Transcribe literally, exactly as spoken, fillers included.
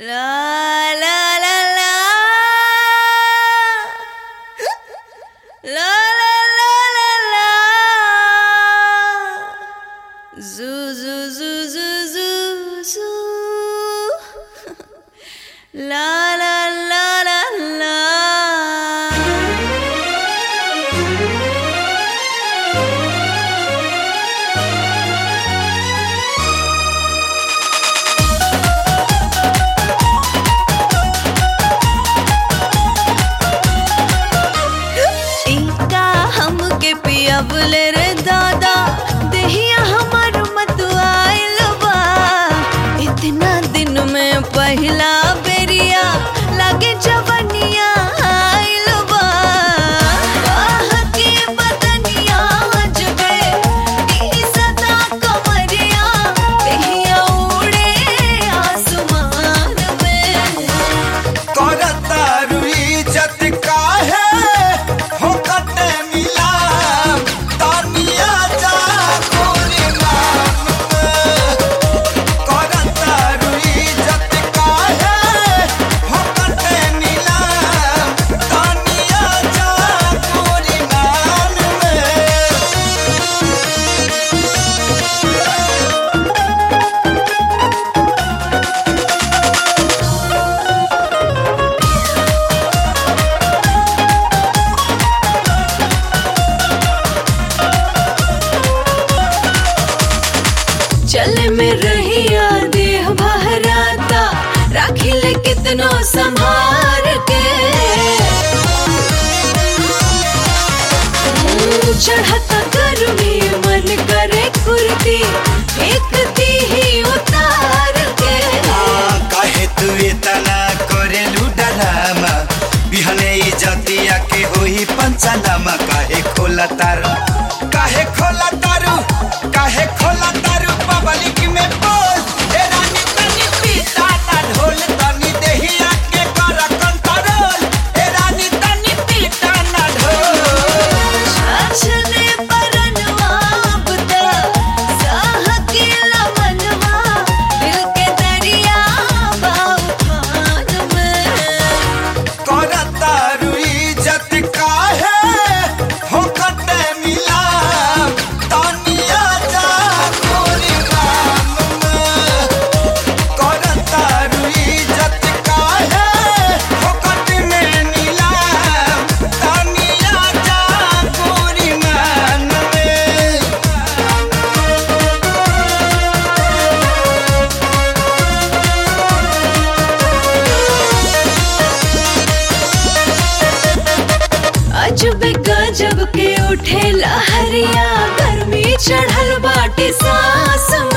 La la la la la la la la la zoo zoo zoo zoo zoo zoo la la la la la बोले रे दादा देहिया हमार मत आइल बा इतना दिन में पहला बेरिया लागे जवनिया आइल बा आह के बदनिया जबे ई सदा कमरिया देहिया उड़े आसमान में करता रुई जत काहे हो कते मिला चले में रहिया देह बहराता राखी ले कितनो संभार के चढ़ता गर्मी मन करे कुर्ती फेंकती ही उतार के काहे तू इतना करे लुडरामा बिहने इज्जतिया के होई पंचनामा काहे खोला तारू काहे खोला तारू काहे खोला तारू पब्लिक में बोल ए रानी तनी पीता ना ढोल तनी देहिया के कर कंट्रोल ए रानी तनी पीता ना ढोल छछने परनवा बुता साह के लमनवा दिल के दरिया बाऊ खान में करता रुई जत काहे हो कते मिला तनिया जा गोरी गाम में करता रुई जत काहे हो कते में नीला तनिया जा गोरी मान में अजब गजब के उठे लहरिया गर्मी चढ़ल बाटे सांस